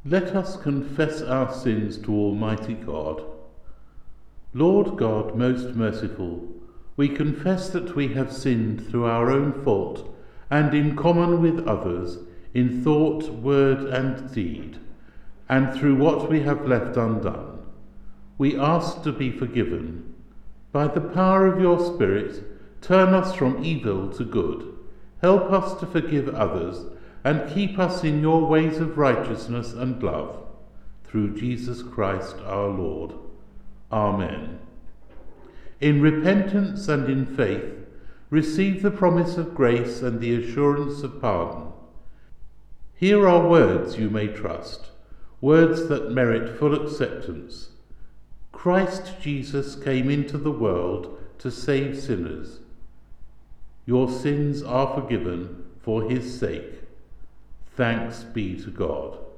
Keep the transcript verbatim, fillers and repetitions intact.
Let us confess our sins to Almighty God. Lord God, most merciful, we confess that we have sinned through our own fault and in common with others in thought, word and deed, and through what we have left undone. We ask to be forgiven. By the power of your Spirit, turn us from evil to good. Help us to forgive others and keep us in your ways of righteousness and love. Through Jesus Christ our Lord. Amen. In repentance and in faith, receive the promise of grace and the assurance of pardon. Here are words you may trust, words that merit full acceptance. Christ Jesus came into the world to save sinners. Your sins are forgiven for his sake. Thanks be to God.